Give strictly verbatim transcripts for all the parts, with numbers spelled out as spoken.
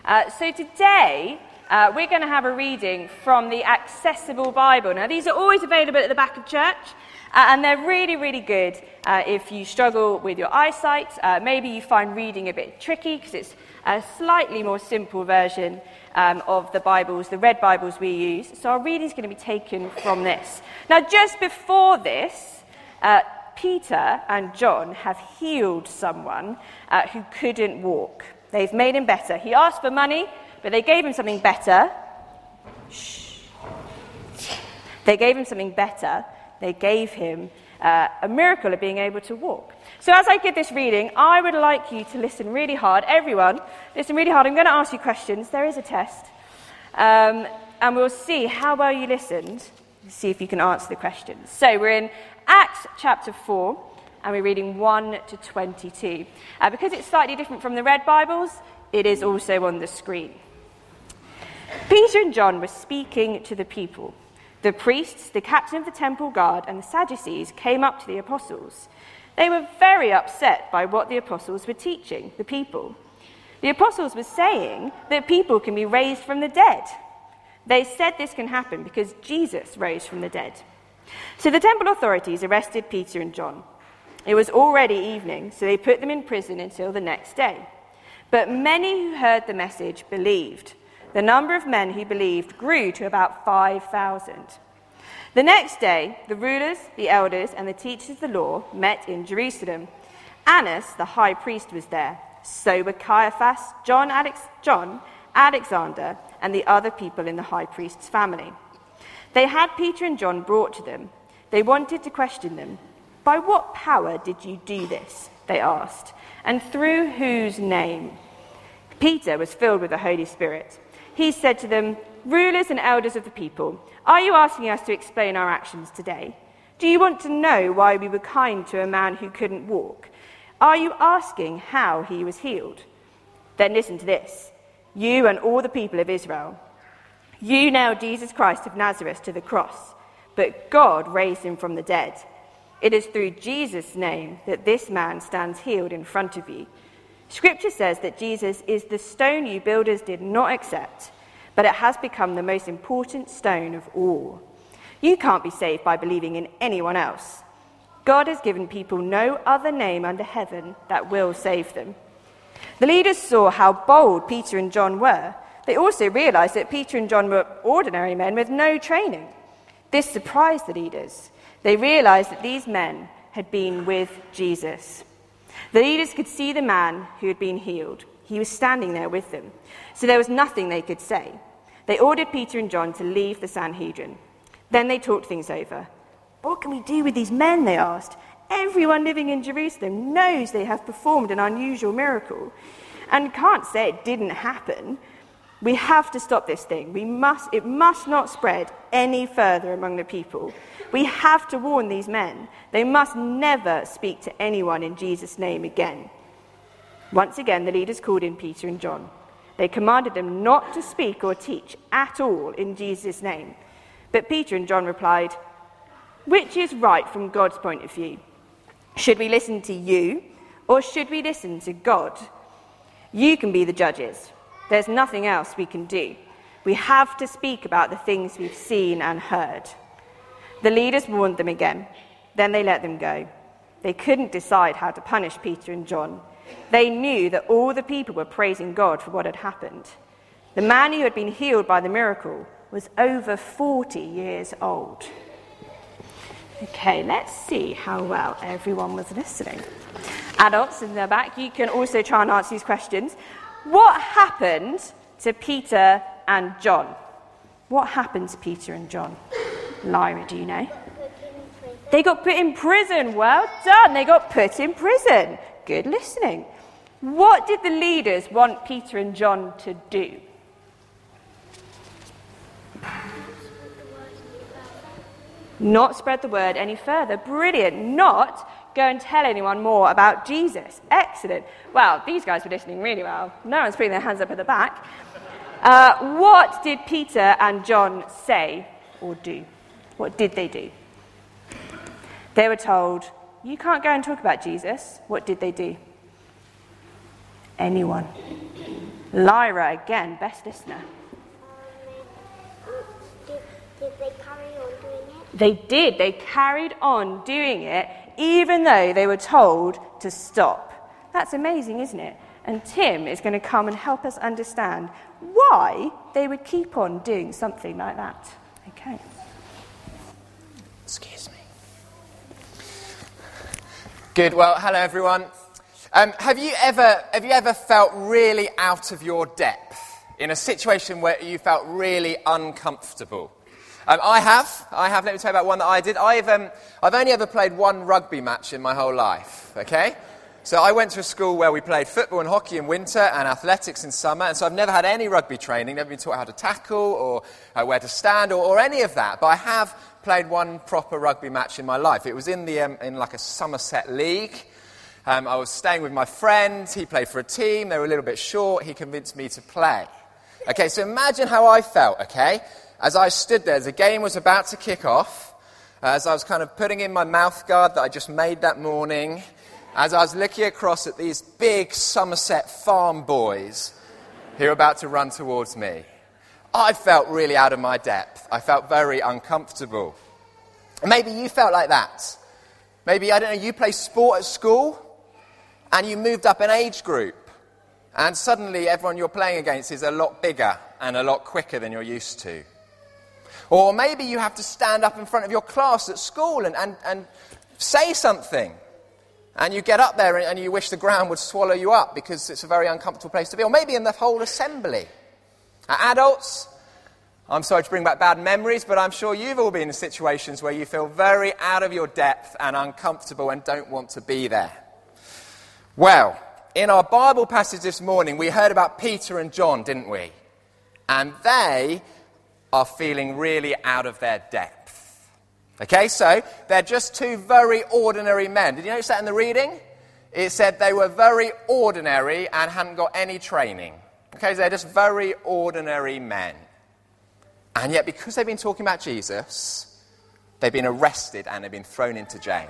Uh, so today, uh, we're going to have a reading from the Accessible Bible. Now, these are always available at the back of church, uh, and they're really, really good uh, if you struggle with your eyesight. Uh, maybe you find reading a bit tricky because it's a slightly more simple version um, of the Bibles, the red Bibles we use. So our reading is going to be taken from this. Now, just before this, uh, Peter and John have healed someone uh, who couldn't walk. They've made him better. He asked for money, but they gave him something better. Shh. They gave him something better. They gave him uh, a miracle of being able to walk. So as I give this reading, I would like you to listen really hard. Everyone, listen really hard. I'm going to ask you questions. There is a test. Um, and we'll see how well you listened. See if you can answer the questions. So we're in Acts chapter four. And we're reading one to twenty-two. Uh, because it's slightly different from the red Bibles, it is also on the screen. Peter and John were speaking to the people. The priests, the captain of the temple guard, and the Sadducees came up to the apostles. They were very upset by what the apostles were teaching the people. The apostles were saying that people can be raised from the dead. They said this can happen because Jesus rose from the dead. So the temple authorities arrested Peter and John. It was already evening, so they put them in prison until the next day. But many who heard the message believed. The number of men who believed grew to about five thousand. The next day, the rulers, the elders, and the teachers of the law met in Jerusalem. Annas, the high priest, was there. So were Caiaphas, John, Alex, John, Alexander, and the other people in the high priest's family. They had Peter and John brought to them. They wanted to question them. "By what power did you do this?" they asked, "and through whose name?" Peter was filled with the Holy Spirit. He said to them, "Rulers and elders of the people, are you asking us to explain our actions today? Do you want to know why we were kind to a man who couldn't walk? Are you asking how he was healed? Then listen to this, you and all the people of Israel. You nailed Jesus Christ of Nazareth to the cross, but God raised him from the dead. It is through Jesus' name that this man stands healed in front of you. Scripture says that Jesus is the stone you builders did not accept, but it has become the most important stone of all. You can't be saved by believing in anyone else. God has given people no other name under heaven that will save them." The leaders saw how bold Peter and John were. They also realized that Peter and John were ordinary men with no training. This surprised the leaders. They realized that these men had been with Jesus. The leaders could see the man who had been healed. He was standing there with them. So there was nothing they could say. They ordered Peter and John to leave the Sanhedrin. Then they talked things over. "What can we do with these men?" they asked. "Everyone living in Jerusalem knows they have performed an unusual miracle and can't say it didn't happen. We have to stop this thing. We must, it must not spread any further among the people. We have to warn these men. They must never speak to anyone in Jesus' name again." Once again, the leaders called in Peter and John. They commanded them not to speak or teach at all in Jesus' name. But Peter and John replied, "Which is right from God's point of view? Should we listen to you or should we listen to God? You can be the judges. There's nothing else we can do. We have to speak about the things we've seen and heard." The leaders warned them again. Then they let them go. They couldn't decide how to punish Peter and John. They knew that all the people were praising God for what had happened. The man who had been healed by the miracle was over forty years old. Okay, let's see how well everyone was listening. Adults in the back, you can also try and answer these questions. What happened to Peter and John? What happened to Peter and John? Lyra, do you know? They got put in prison. Well done. They got put in prison. Good listening. What did the leaders want Peter and John to do? Not spread the word any further. Brilliant. Not go and tell anyone more about Jesus. Excellent. Well, these guys were listening really well. No one's putting their hands up at the back. Uh, what did Peter and John say or do? What did they do? They were told, "You can't go and talk about Jesus." What did they do? Anyone. Lyra, again, best listener. Um, did, did they carry on doing it? They did. They carried on doing it, even though they were told to stop. That's amazing, isn't it? And Tim is going to come and help us understand why they would keep on doing something like that. Okay. Excuse me. Good. Well, hello everyone. Um, have you ever have you ever felt really out of your depth in a situation where you felt really uncomfortable? Um, I have. I have. Let me tell you about one that I did. I've um, I've only ever played one rugby match in my whole life. Okay. So I went to a school where we played football and hockey in winter and athletics in summer, and so I've never had any rugby training, never been taught how to tackle or uh, where to stand or, or any of that. But I have played one proper rugby match in my life. It was in the um, in like a Somerset league. Um, I was staying with my friend. He played for a team. They were a little bit short. He convinced me to play. Okay, so imagine how I felt, okay, as I stood there. The game was about to kick off, as I was kind of putting in my mouth guard that I just made that morning, as I was looking across at these big Somerset farm boys who were about to run towards me. I felt really out of my depth. I felt very uncomfortable. And maybe you felt like that. Maybe, I don't know, you play sport at school and you moved up an age group and suddenly everyone you're playing against is a lot bigger and a lot quicker than you're used to. Or maybe you have to stand up in front of your class at school and, and, and say something. And you get up there and you wish the ground would swallow you up because it's a very uncomfortable place to be. Or maybe in the whole assembly. Uh, adults, I'm sorry to bring back bad memories, but I'm sure you've all been in situations where you feel very out of your depth and uncomfortable and don't want to be there. Well, in our Bible passage this morning, we heard about Peter and John, didn't we? And they are feeling really out of their depth. Okay, so they're just two very ordinary men. Did you notice that in the reading? It said they were very ordinary and hadn't got any training. Okay, so they're just very ordinary men. And yet, because they've been talking about Jesus, they've been arrested and they've been thrown into jail.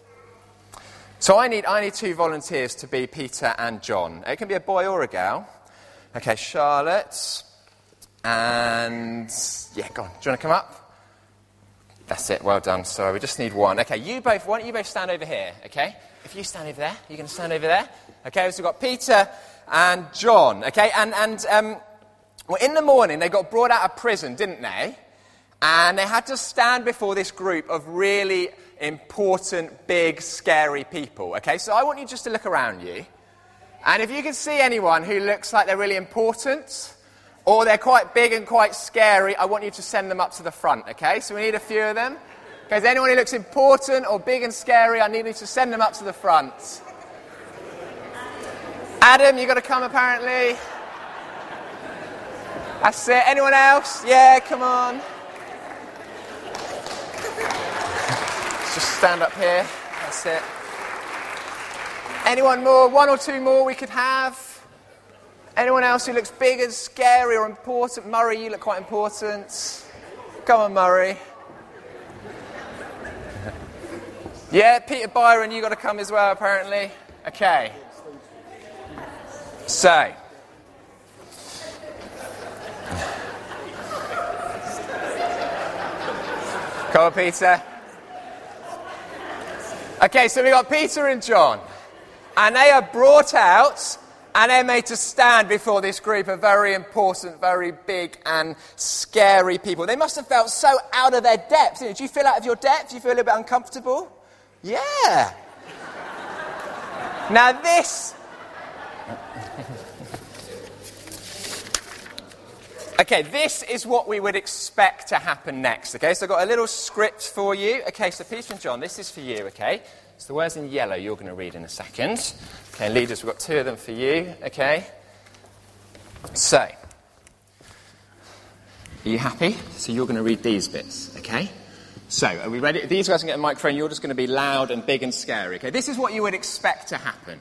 So I need I need two volunteers to be Peter and John. It can be a boy or a girl. Okay, Charlotte. And, yeah, go on. Do you want to come up? That's it, well done. Sorry, we just need one. Okay, you both, why don't you both stand over here, okay? If you stand over there, you're going to stand over there. Okay, so we've got Peter and John, okay? And, and um, well, in the morning, they got brought out of prison, didn't they? And they had to stand before this group of really important, big, scary people, okay? So I want you just to look around you. And if you can see anyone who looks like they're really important, or they're quite big and quite scary, I want you to send them up to the front, okay? So we need a few of them. Okay, is anyone who looks important or big and scary, I need you to send them up to the front. Adam, you've got to come apparently. That's it. Anyone else? Yeah, come on. Just stand up here. That's it. Anyone more? One or two more we could have. Anyone else who looks big and scary or important? Murray, you look quite important. Come on, Murray. Yeah, Peter Byron, you got to come as well, apparently. Okay. So. Come on, Peter. Okay, so we got Peter and John. And they are brought out. And they're made to stand before this group of very important, very big and scary people. They must have felt so out of their depth. Did you feel out of your depth? Do you feel a little bit uncomfortable? Yeah. Now this... Okay, this is what we would expect to happen next. Okay, so I've got a little script for you. Okay, so Peter and John, this is for you, okay? So the words in yellow you're going to read in a second. Okay, leaders, we've got two of them for you, okay? So, are you happy? So you're going to read these bits, okay? So, are we ready? These guys can get a microphone. You're just going to be loud and big and scary, okay? This is what you would expect to happen.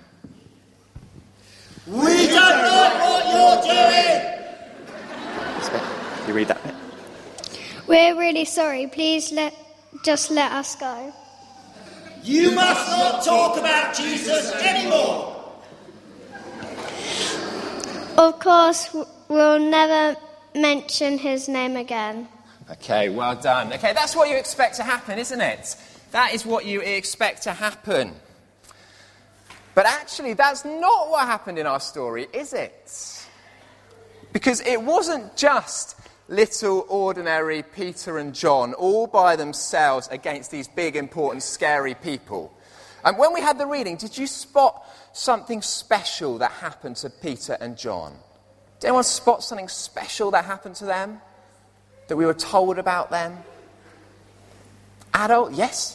We don't know what you're doing! You read that bit? We're really sorry. Please let just let us go. You must not talk about Jesus anymore. Of course, we'll never mention his name again. Okay, well done. Okay, that's what you expect to happen, isn't it? That is what you expect to happen. But actually, that's not what happened in our story, is it? Because it wasn't just little ordinary Peter and John all by themselves against these big, important, scary people. And when we had the reading, did you spot something special that happened to Peter and John? Did anyone spot something special that happened to them? That we were told about them? Adult, yes?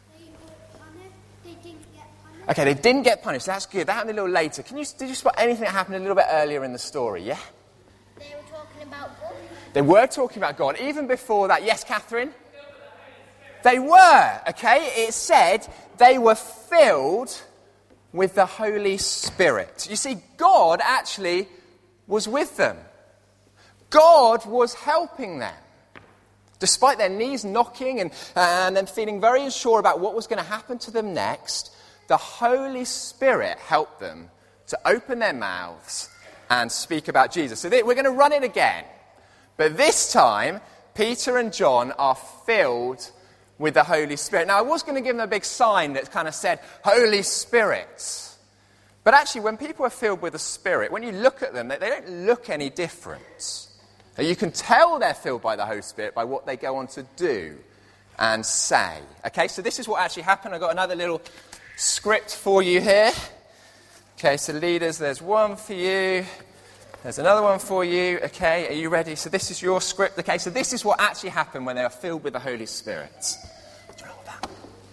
Okay, they didn't get punished. That's good. That happened a little later. Can you, did you spot anything that happened a little bit earlier in the story? Yeah? They were talking about God. They were talking about God. Even before that. Yes, Catherine? They were. Okay? It said they were filled with the Holy Spirit. You see, God actually was with them. God was helping them. Despite their knees knocking and, and them feeling very unsure about what was going to happen to them next, the Holy Spirit helped them to open their mouths and speak about Jesus. So we're going to run it again. But this time, Peter and John are filled with the Holy Spirit. Now, I was going to give them a big sign that kind of said, Holy Spirit. But actually, when people are filled with the Spirit, when you look at them, they, they don't look any different. You can tell they're filled by the Holy Spirit by what they go on to do and say. Okay, so this is what actually happened. I've got another little script for you here. Okay, so leaders, there's one for you. There's another one for you. Okay, are you ready? So this is your script. Okay, so this is what actually happened when they are filled with the Holy Spirit. Do you know that?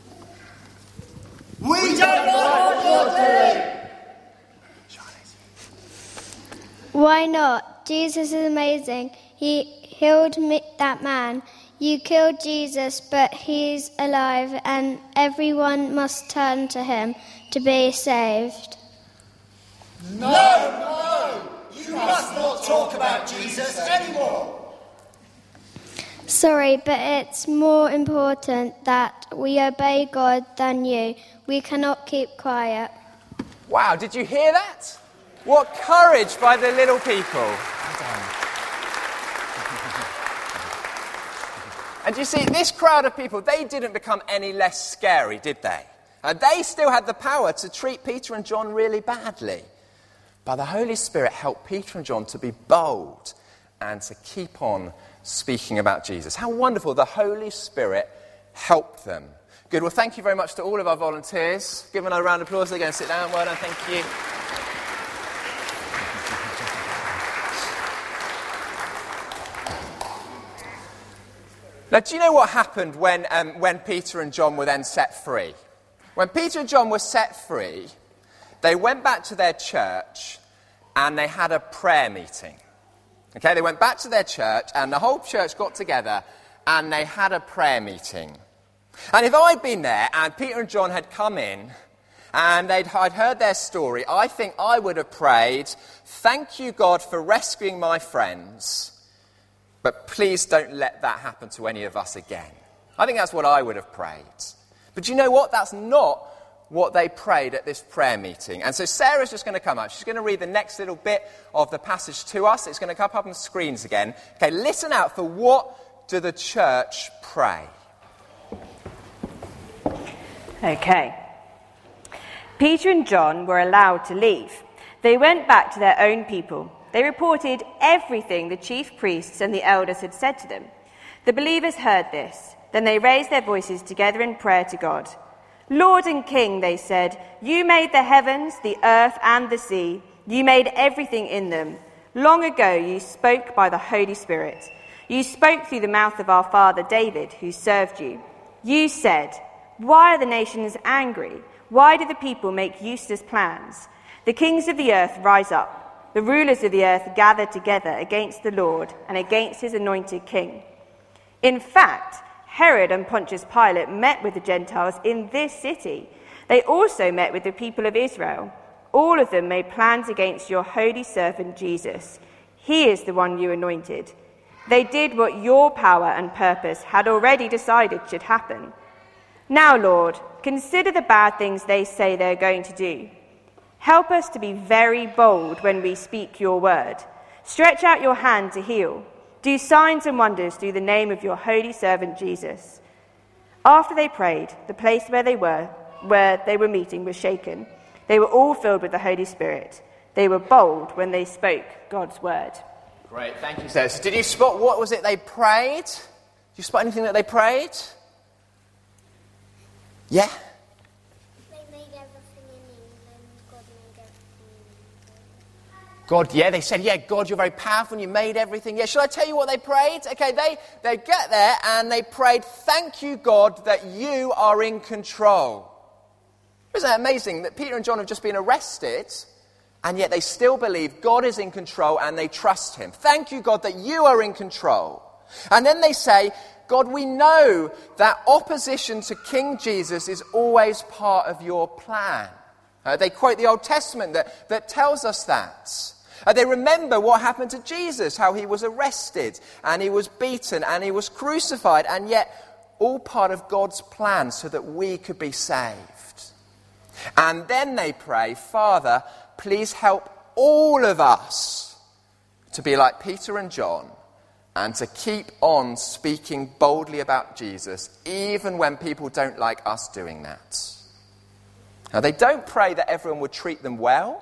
We don't know what you're doing. Why not? Jesus is amazing. He healed me, that man. You killed Jesus, but he's alive, and everyone must turn to him to be saved. No, no! You must not talk about Jesus anymore. Sorry, but it's more important that we obey God than you. We cannot keep quiet. Wow, did you hear that? What courage by the little people. Well done. And you see, this crowd of people, they didn't become any less scary, did they? Uh, they still had the power to treat Peter and John really badly. But the Holy Spirit helped Peter and John to be bold and to keep on speaking about Jesus. How wonderful. The Holy Spirit helped them. Good. Well, thank you very much to all of our volunteers. Give them another round of applause. They're going to sit down. Well done. Thank you. Now, do you know what happened when, um, when Peter and John were then set free? When Peter and John were set free, they went back to their church and they had a prayer meeting. Okay, they went back to their church and the whole church got together and they had a prayer meeting. And if I'd been there and Peter and John had come in and they'd, I'd heard their story, I think I would have prayed, thank you, God, for rescuing my friends. But please don't let that happen to any of us again. I think that's what I would have prayed. But you know what? That's not what they prayed at this prayer meeting. And so Sarah's just going to come up. She's going to read the next little bit of the passage to us. It's going to come up on the screens again. Okay, listen out for what do the church pray. Okay. Peter and John were allowed to leave. They went back to their own people. They reported everything the chief priests and the elders had said to them. The believers heard this. Then they raised their voices together in prayer to God. Lord and King, they said, you made the heavens, the earth, and the sea. You made everything in them. Long ago you spoke by the Holy Spirit. You spoke through the mouth of our father David, who served you. You said, why are the nations angry? Why do the people make useless plans? The kings of the earth rise up. The rulers of the earth gather together against the Lord and against his anointed king. In fact, Herod and Pontius Pilate met with the Gentiles in this city. They also met with the people of Israel. All of them made plans against your holy servant Jesus. He is the one you anointed. They did what your power and purpose had already decided should happen. Now, Lord, consider the bad things they say they're going to do. Help us to be very bold when we speak your word. Stretch out your hand to heal. Do signs and wonders through the name of your holy servant Jesus." After they prayed, the place where they were, where they were meeting was shaken. They were all filled with the Holy Spirit. They were bold when they spoke God's word. Great, thank you, Sarah. So did you spot what was it they prayed? Did you spot anything that they prayed? Yeah? They made everything in England. God made everything in England. God, yeah, they said, yeah, God, you're very powerful and you made everything. Yeah, shall I tell you what they prayed? Okay, they, they get there and they prayed, "Thank you, God, that you are in control." Isn't that amazing that Peter and John have just been arrested and yet they still believe God is in control and they trust him? Thank you, God, that you are in control. And then they say, "God, we know that opposition to King Jesus is always part of your plan." Uh, they quote the Old Testament that, that tells us that. Uh, they remember what happened to Jesus, how he was arrested and he was beaten and he was crucified, and yet all part of God's plan so that we could be saved. And then they pray, "Father, please help all of us to be like Peter and John and to keep on speaking boldly about Jesus, even when people don't like us doing that." Now, they don't pray that everyone would treat them well,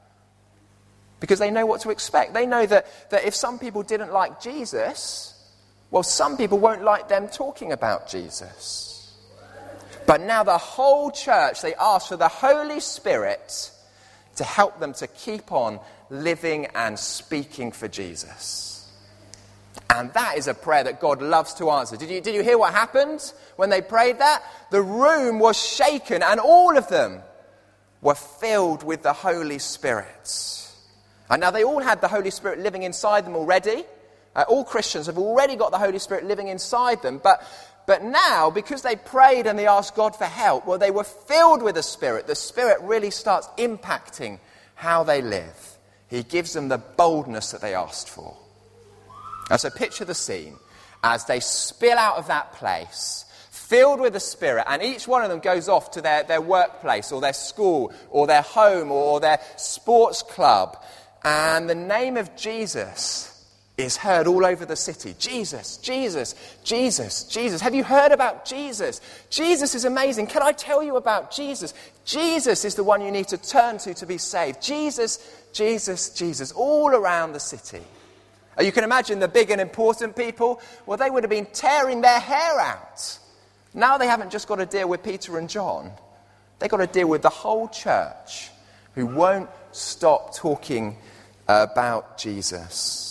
because they know what to expect. They know that, that if some people didn't like Jesus, well, some people won't like them talking about Jesus. But now the whole church, they ask for the Holy Spirit to help them to keep on living and speaking for Jesus. And that is a prayer that God loves to answer. Did you, did you hear what happened when they prayed that? The room was shaken and all of them were filled with the Holy Spirit. And now they all had the Holy Spirit living inside them already. Uh, all Christians have already got the Holy Spirit living inside them. But, but now, because they prayed and they asked God for help, well, they were filled with the Spirit. The Spirit really starts impacting how they live. He gives them the boldness that they asked for. Now, so picture the scene as they spill out of that place, filled with the Spirit, and each one of them goes off to their, their workplace or their school or their home or their sports club. And the name of Jesus is heard all over the city. Jesus, Jesus, Jesus, Jesus. Have you heard about Jesus? Jesus is amazing. Can I tell you about Jesus? Jesus is the one you need to turn to to be saved. Jesus, Jesus, Jesus, all around the city. You can imagine the big and important people. Well, they would have been tearing their hair out. Now they haven't just got to deal with Peter and John. They've got to deal with the whole church who won't stop talking about Jesus.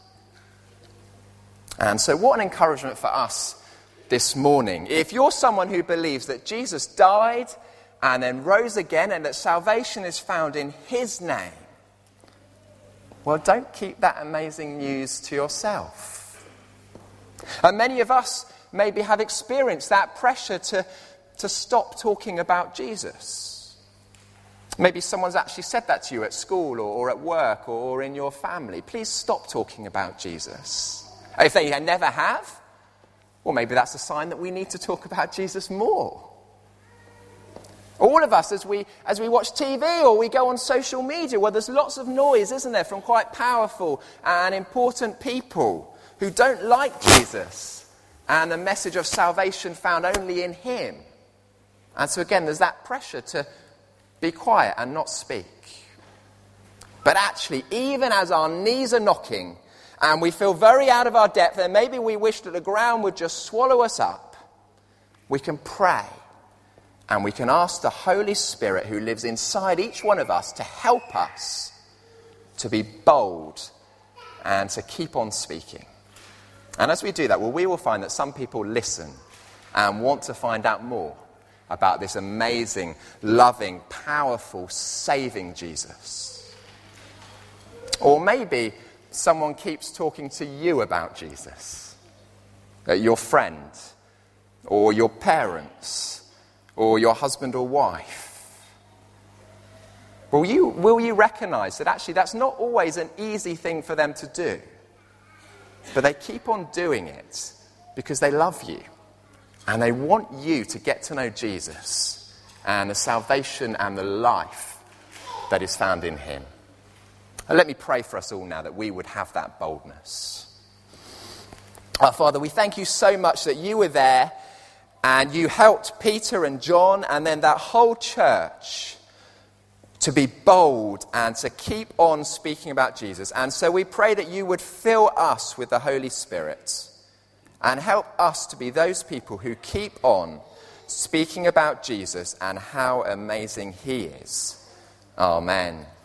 And so what an encouragement for us this morning. If you're someone who believes that Jesus died and then rose again and that salvation is found in his name, well, don't keep that amazing news to yourself. And many of us maybe have experienced that pressure to, to stop talking about Jesus. Maybe someone's actually said that to you at school or, or at work or in your family. Please stop talking about Jesus. If they never have, well, maybe that's a sign that we need to talk about Jesus more. All of us, as we as we watch T V or we go on social media, well, there's lots of noise, isn't there, from quite powerful and important people who don't like Jesus and the message of salvation found only in him. And so again, there's that pressure to be quiet and not speak. But actually, even as our knees are knocking and we feel very out of our depth, and maybe we wish that the ground would just swallow us up, we can pray and we can ask the Holy Spirit who lives inside each one of us to help us to be bold and to keep on speaking. And as we do that, well, we will find that some people listen and want to find out more about this amazing, loving, powerful, saving Jesus. Or maybe someone keeps talking to you about Jesus. Your friend, or your parents, or your husband or wife. Will you, will you recognize that actually that's not always an easy thing for them to do? But they keep on doing it because they love you. And they want you to get to know Jesus and the salvation and the life that is found in him. And let me pray for us all now that we would have that boldness. Our Father, we thank you so much that you were there and you helped Peter and John and then that whole church to be bold and to keep on speaking about Jesus. And so we pray that you would fill us with the Holy Spirit and help us to be those people who keep on speaking about Jesus and how amazing he is. Amen.